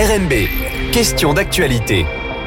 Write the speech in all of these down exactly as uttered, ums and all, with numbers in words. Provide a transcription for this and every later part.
R M B, question d'actualité.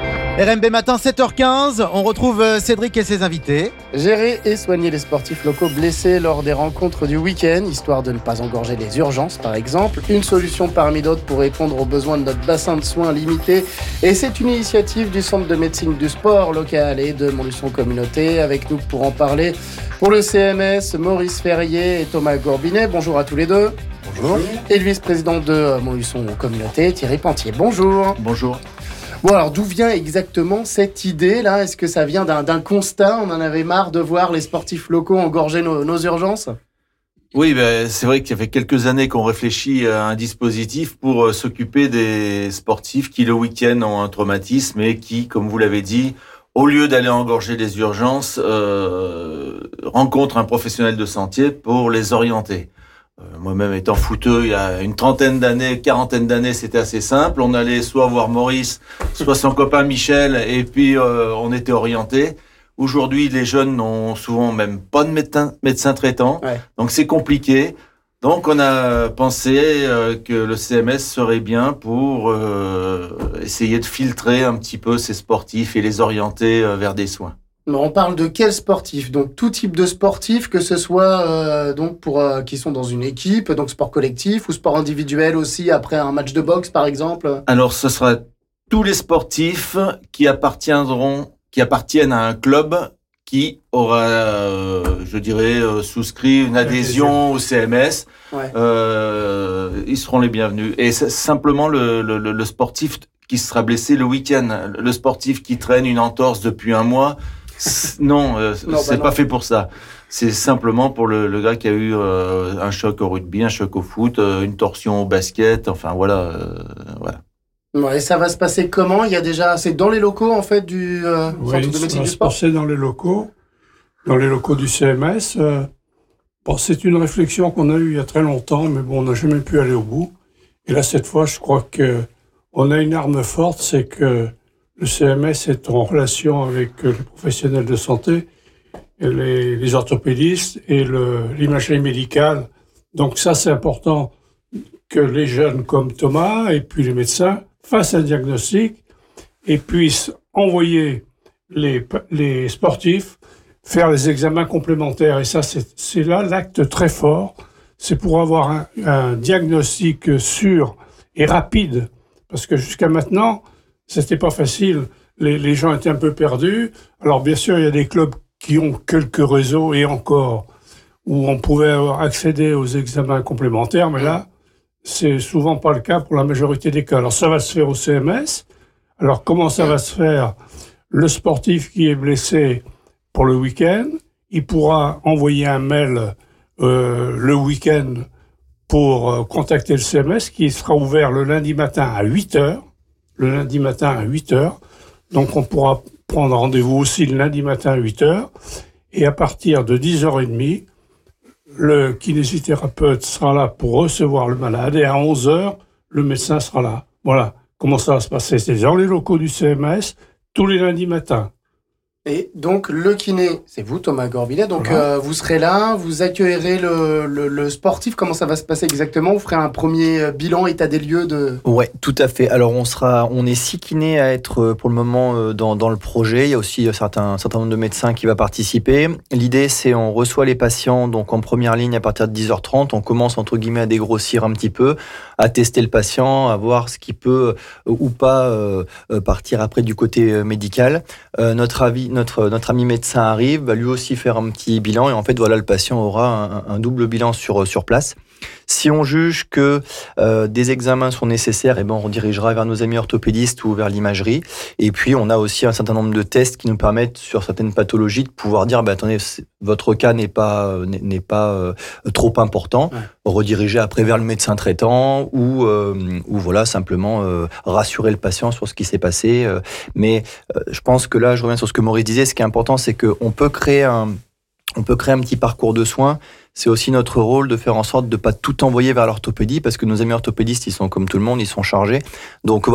R M B matin, sept heures quinze, on retrouve Cédric et ses invités. Gérer et soigner les sportifs locaux blessés lors des rencontres du week-end, histoire de ne pas engorger les urgences par exemple. Une solution parmi d'autres pour répondre aux besoins de notre bassin de soins limité. Et c'est une initiative du Centre de médecine du sport local et de Montluçon Communauté. Avec nous pour en parler, pour le C M S, Maurice Ferrier et Thomas Gourbinet. Bonjour à tous les deux. Bonjour. Et le vice-président de Montluçon Communauté, Thierry Pentier. Bonjour. Bonjour. Bon, alors d'où vient exactement cette idée-là ? Est-ce que ça vient d'un, d'un constat ? On en avait marre de voir les sportifs locaux engorger nos, nos urgences ? Oui, ben, c'est vrai qu'il y a quelques années qu'on réfléchit à un dispositif pour euh, s'occuper des sportifs qui, le week-end, ont un traumatisme et qui, comme vous l'avez dit, au lieu d'aller engorger les urgences, euh, rencontrent un professionnel de santé pour les orienter. Moi-même étant footeux, il y a une trentaine d'années, quarantaine d'années, c'était assez simple. On allait soit voir Maurice, soit son copain Michel, et puis euh, on était orienté. Aujourd'hui, les jeunes n'ont souvent même pas de médecin, médecin traitant, ouais. Donc c'est compliqué. Donc on a pensé euh, que le C M S serait bien pour euh, essayer de filtrer un petit peu ces sportifs et les orienter euh, vers des soins. On parle de quels sportifs ? Donc tout type de sportifs, que ce soit euh, donc pour euh, qui sont dans une équipe, donc sport collectif ou sport individuel aussi après un match de boxe par exemple. Alors ce sera tous les sportifs qui appartiendront, qui appartiennent à un club qui aura, euh, je dirais, euh, souscrit une adhésion au C M S. Ouais. Euh, ils seront les bienvenus. Et c'est simplement le, le, le sportif qui sera blessé le week-end, le sportif qui traîne une entorse depuis un mois. Non, euh, non, c'est bah pas non. fait pour ça. C'est simplement pour le, le gars qui a eu euh, un choc au rugby, un choc au foot, euh, une torsion au basket. Enfin voilà, euh, voilà. Ouais, et ça va se passer comment ? Il y a déjà, c'est dans les locaux en fait du euh, oui, Centre de médecine du sport. C'est dans les locaux, dans les locaux du C M S. Euh, bon, c'est une réflexion qu'on a eue il y a très longtemps, mais bon, on n'a jamais pu aller au bout. Et là, cette fois, je crois que on a une arme forte, c'est que le C M S est en relation avec les professionnels de santé, les, les orthopédistes et le, l'imagerie médicale. Donc ça, c'est important que les jeunes comme Thomas et puis les médecins fassent un diagnostic et puissent envoyer les, les sportifs faire les examens complémentaires. Et ça, c'est, c'est là l'acte très fort. C'est pour avoir un, un diagnostic sûr et rapide. Parce que jusqu'à maintenant, c'était pas facile. Les, les gens étaient un peu perdus. Alors, bien sûr, il y a des clubs qui ont quelques réseaux et encore où on pouvait accéder aux examens complémentaires, mais là, c'est souvent pas le cas pour la majorité des cas. Alors, ça va se faire au C M S. Alors, comment ça va se faire ? Le sportif qui est blessé pour le week-end, il pourra envoyer un mail euh, le week-end pour euh, contacter le C M S qui sera ouvert le lundi matin à huit heures. Le lundi matin à huit heures. Donc, on pourra prendre rendez-vous aussi le lundi matin à huit heures. Et à partir de dix heures trente, le kinésithérapeute sera là pour recevoir le malade. Et à onze heures, le médecin sera là. Voilà comment ça va se passer. C'est dans les locaux du C M S, tous les lundis matins. Et donc, le kiné, c'est vous, Thomas Gourbinet. Donc, ouais. euh, vous serez là, vous accueillerez le, le, le sportif. Comment ça va se passer exactement ? Vous ferez un premier bilan, état des lieux de... Ouais, tout à fait. Alors, on sera, on est six kinés à être pour le moment dans, dans le projet. Il y a aussi un certain, un certain nombre de médecins qui va participer. L'idée, c'est on reçoit les patients donc en première ligne à partir de dix heures trente. On commence, entre guillemets, à dégrossir un petit peu, à tester le patient, à voir ce qui peut euh, ou pas euh, partir après du côté euh, médical. Euh, notre avis, Notre, notre ami médecin arrive, va lui aussi faire un petit bilan et en fait voilà, le patient aura un, un double bilan sur, sur place. Si on juge que euh, des examens sont nécessaires, eh ben on redirigera vers nos amis orthopédistes ou vers l'imagerie. Et puis on a aussi un certain nombre de tests qui nous permettent sur certaines pathologies de pouvoir dire bah, attendez, votre cas n'est pas, n'est, n'est pas euh, trop important. Ouais. Rediriger après vers le médecin traitant ou, euh, ou voilà, simplement euh, rassurer le patient sur ce qui s'est passé. Euh, mais euh, je pense que là, je reviens sur ce que Maurice disait, ce qui est important, c'est qu'on peut créer un, on peut créer un petit parcours de soins. C'est aussi notre rôle de faire en sorte de ne pas tout envoyer vers l'orthopédie parce que nos amis orthopédistes, ils sont comme tout le monde, ils sont chargés. Donc voilà,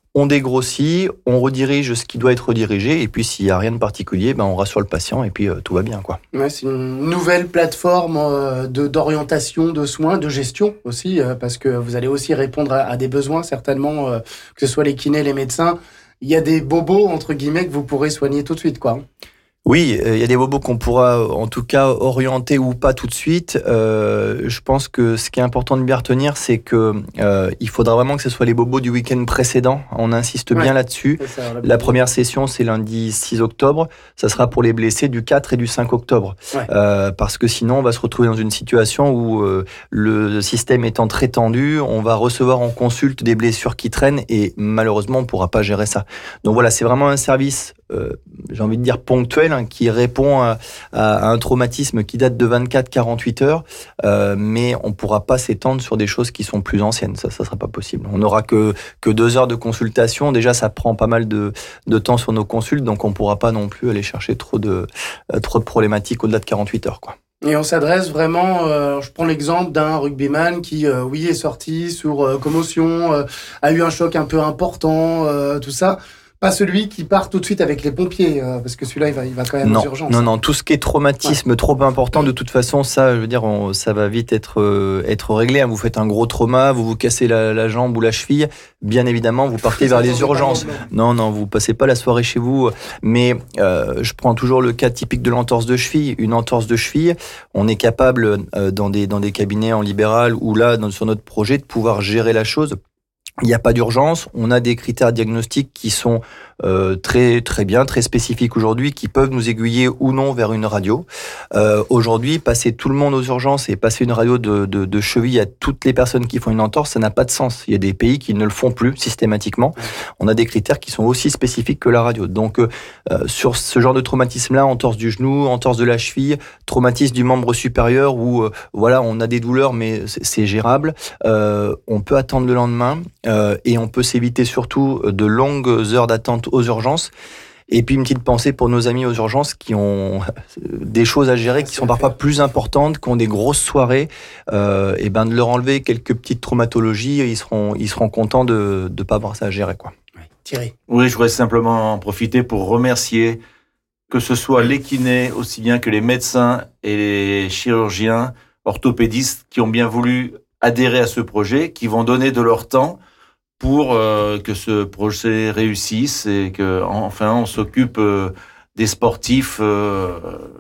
On dégrossit, on redirige ce qui doit être redirigé, et puis s'il n'y a rien de particulier, ben on rassure le patient, et puis euh, tout va bien, quoi. Ouais, c'est une nouvelle plateforme euh, de, d'orientation, de soins, de gestion aussi, euh, parce que vous allez aussi répondre à, à des besoins, certainement, euh, que ce soit les kinés, les médecins. Il y a des bobos, entre guillemets, que vous pourrez soigner tout de suite, quoi. Oui, il euh, y a des bobos qu'on pourra en tout cas orienter ou pas tout de suite. Euh, je pense que ce qui est important de bien retenir, c'est que euh, il faudra vraiment que ce soit les bobos du week-end précédent. On insiste bien ouais, là-dessus. Ça, la, la première session, c'est lundi six octobre. Ça sera pour les blessés du quatre et du cinq octobre. Ouais. Euh, parce que sinon, on va se retrouver dans une situation où euh, le système étant très tendu, on va recevoir en consulte des blessures qui traînent et malheureusement, on ne pourra pas gérer ça. Donc voilà, c'est vraiment un service, euh, j'ai envie de dire ponctuel, qui répond à, à un traumatisme qui date de vingt-quatre à quarante-huit heures, euh, mais on ne pourra pas s'étendre sur des choses qui sont plus anciennes. Ça, ça ne sera pas possible. On n'aura que, que deux heures de consultation. Déjà, ça prend pas mal de, de temps sur nos consultes, donc on ne pourra pas non plus aller chercher trop de, euh, trop de problématiques au-delà de quarante-huit heures, quoi. Et on s'adresse vraiment, euh, je prends l'exemple d'un rugbyman qui, euh, oui, est sorti sur euh, commotion, euh, a eu un choc un peu important, euh, tout ça. Pas celui qui part tout de suite avec les pompiers, euh, parce que celui-là, il va, il va quand même non, aux urgences. Non, non, tout ce qui est traumatisme ouais. trop important, de toute façon, ça, je veux dire, on, ça va vite être, euh, être réglé. Hein. Vous faites un gros trauma, vous vous cassez la, la jambe ou la cheville, bien évidemment, vous partez vers les urgences. Non, non, vous passez pas la soirée chez vous. Mais euh, je prends toujours le cas typique de l'entorse de cheville. Une entorse de cheville, on est capable, euh, dans, des, dans des cabinets en libéral ou là, dans, sur notre projet, de pouvoir gérer la chose. Il n'y a pas d'urgence, on a des critères diagnostiques qui sont euh, très très bien, très spécifiques aujourd'hui, qui peuvent nous aiguiller ou non vers une radio. Euh, aujourd'hui, passer tout le monde aux urgences et passer une radio de, de, de cheville à toutes les personnes qui font une entorse, ça n'a pas de sens. Il y a des pays qui ne le font plus systématiquement. On a des critères qui sont aussi spécifiques que la radio. Donc euh, sur ce genre de traumatisme-là, entorse du genou, entorse de la cheville, traumatisme du membre supérieur, où euh, voilà, on a des douleurs mais c'est, c'est gérable. Euh, on peut attendre le lendemain. Euh, et on peut s'éviter surtout de longues heures d'attente aux urgences. Et puis une petite pensée pour nos amis aux urgences qui ont des choses à gérer qui sont parfois plus importantes, qui ont des grosses soirées. Euh, et ben de leur enlever quelques petites traumatologies, ils seront, ils seront contents de ne pas avoir ça à gérer, quoi. Oui, Thierry. Oui, je voudrais simplement en profiter pour remercier que ce soit les kinés aussi bien que les médecins et les chirurgiens, orthopédistes qui ont bien voulu adhérer à ce projet, qui vont donner de leur temps pour euh, que ce projet réussisse et que enfin on s'occupe euh, des sportifs euh,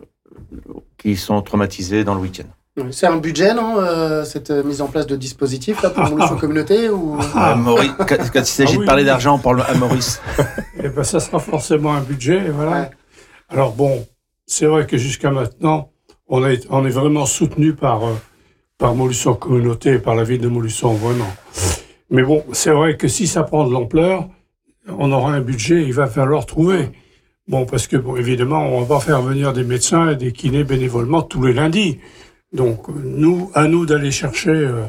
qui sont traumatisés dans le week-end. C'est un budget, non, euh, cette mise en place de dispositifs là pour l'évolution communauté ou ah, Maurice, quand, quand il s'agit ah, oui, de parler oui. d'argent, on parle à Maurice. Eh ben, ça sera forcément un budget, voilà. Ouais. Alors bon, c'est vrai que jusqu'à maintenant, on est on est vraiment soutenu par euh, par Montluçon Communauté et par la ville de Montluçon, vraiment. Mais bon, c'est vrai que si ça prend de l'ampleur, on aura un budget, il va falloir trouver. Bon, parce que, bon, évidemment, on va pas faire venir des médecins et des kinés bénévolement tous les lundis. Donc, nous, à nous d'aller chercher euh,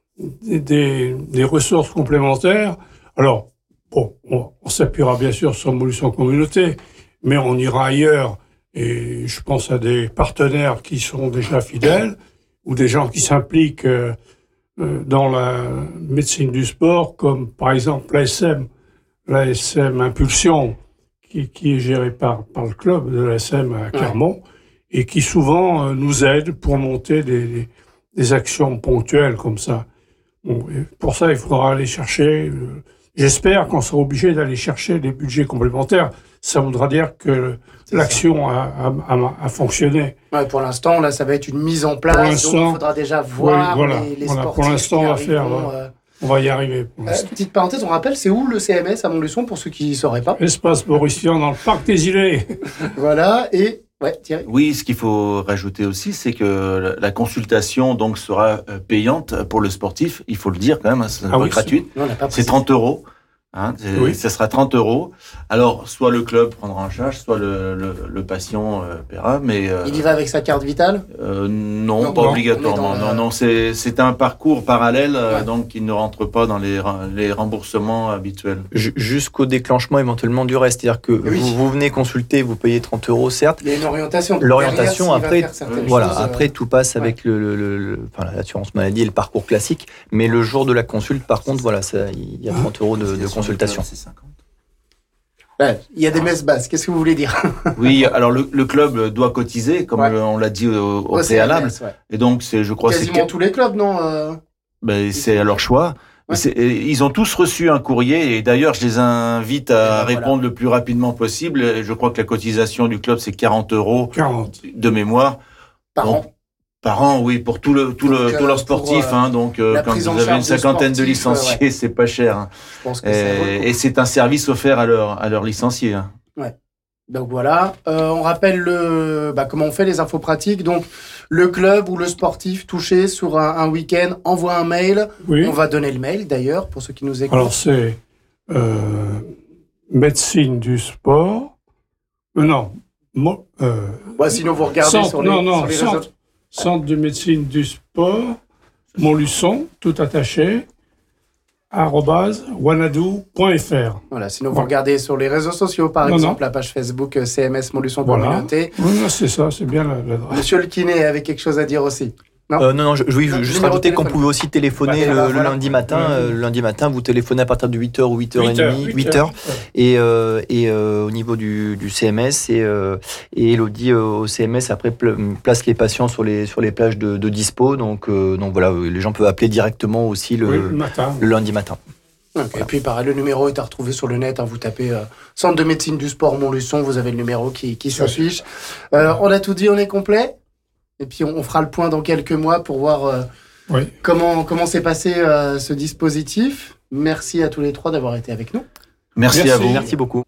des, des ressources complémentaires. Alors, bon, on, on s'appuiera bien sûr sur Montluçon Communauté, mais on ira ailleurs. Et je pense à des partenaires qui sont déjà fidèles ou des gens qui s'impliquent euh, dans la médecine du sport, comme par exemple l'A S M, l'A S M Impulsion, qui, qui est gérée par, par le club de l'A S M à Clermont, ouais. et qui souvent euh, nous aide pour monter des, des, des actions ponctuelles comme ça. Bon, pour ça, il faudra aller chercher, euh, j'espère qu'on sera obligé d'aller chercher des budgets complémentaires. Ça voudra dire que c'est l'action a, a, a, a fonctionné. Ouais, pour l'instant, là, ça va être une mise en place, donc il faudra déjà voir oui, voilà, les, les voilà, sportifs. Pour l'instant, on va faire, euh, on va y arriver. Pour euh, petite parenthèse, on rappelle, c'est où le C M S à Montluçon, pour ceux qui ne sauraient pas? Espace Mauricien, dans le parc des Îlets. Voilà, et... Ouais, Thierry. Oui, ce qu'il faut rajouter aussi, c'est que la consultation donc sera payante pour le sportif. Il faut le dire quand même, c'est ah oui, gratuit. Non, c'est trente euros. Hein, oui. Ça sera trente euros. Alors, soit le club prendra en charge, soit le, le, le patient euh, paiera. Mais euh, il y va avec sa carte vitale euh, Non, non, pas non, obligatoirement. Non, non, c'est c'est un parcours parallèle, euh, ouais. donc il ne rentre pas dans les les remboursements habituels. Jusqu'au déclenchement éventuellement du reste, c'est-à-dire que oui. vous, vous venez consulter, vous payez trente euros, certes. Il y a une orientation. L'orientation derrière, après, voilà, choses, après euh... tout passe avec ouais. le, le, le, le, enfin, l'assurance maladie et le parcours classique. Mais le jour de la consulte, par contre, voilà, ça, il y a trente euros de, de consultation. consultation. C'est cinquante. Ouais, il y a des messes basses. Qu'est-ce que vous voulez dire? Oui, alors le, le club doit cotiser, comme Ouais. on l'a dit au, au Ouais, c'est la préalable. messe, ouais. Et donc, c'est, je crois, Quasiment c'est, tous les clubs, non euh... ben, c'est à leur choix. Ouais. C'est, ils ont tous reçu un courrier et d'ailleurs, je les invite à Et ben, répondre voilà. le plus rapidement possible. Et je crois que la cotisation du club, c'est quarante euros quarante. de mémoire. Par Bon. an. Par an, oui, pour tout le, tout Donc, le, euh, tous leurs pour, sportifs, euh, hein, donc, euh, la quand prise en vous avez une charge de cinquantaine de sportifs, licenciés, ouais. c'est pas cher, hein. Je pense que ça vaut le Et, coup. et c'est un service offert à leurs, à leurs licenciés, hein. Donc voilà, euh, on rappelle le, bah, comment on fait les infos pratiques. Donc le club ou le sportif touché sur un, un week-end envoie un mail. Oui. On va donner le mail d'ailleurs pour ceux qui nous écoutent. Alors, c'est euh, médecine du sport. Euh, non. Mo, euh, Ouais, sinon vous regardez centre, sur les, non, non, sur les réseaux. centre, centre de médecine du sport, Montluçon, tout attaché, arobase wanadoo point f r. Voilà, sinon vous Voilà. regardez sur les réseaux sociaux, par Non, exemple non. la page Facebook euh, C M S Montluçon Voilà. Communauté. Oui, non, c'est ça, c'est bien la- l'adresse. Monsieur le kiné avait quelque chose à dire aussi. Non, Euh, non, non, je, oui, je Non, veux juste numéro de rajouter qu'on téléphone. pouvait aussi téléphoner Ouais, le, bah, le voilà. lundi matin. Ouais. Euh, le lundi matin, vous téléphonez à partir de huit heures ou huit heures huit heures, trente, huit heures. Et, euh, et euh, au niveau du, du C M S, et, euh, et Elodie euh, au C M S après pl- place les patients sur les, sur les plages de, de dispo. Donc, euh, donc voilà, les gens peuvent appeler directement aussi le, Oui, le matin. le lundi matin. Ok, et puis pareil, le numéro est à retrouver sur le net. Hein, vous tapez euh, Centre de médecine du sport Montluçon, vous avez le numéro qui, qui s'affiche. Euh, on a tout dit, on est complet. Et puis on, on fera le point dans quelques mois pour voir euh, Oui. comment comment s'est passé euh, ce dispositif. Merci à tous les trois d'avoir été avec nous. Merci, Merci. à vous. Merci beaucoup.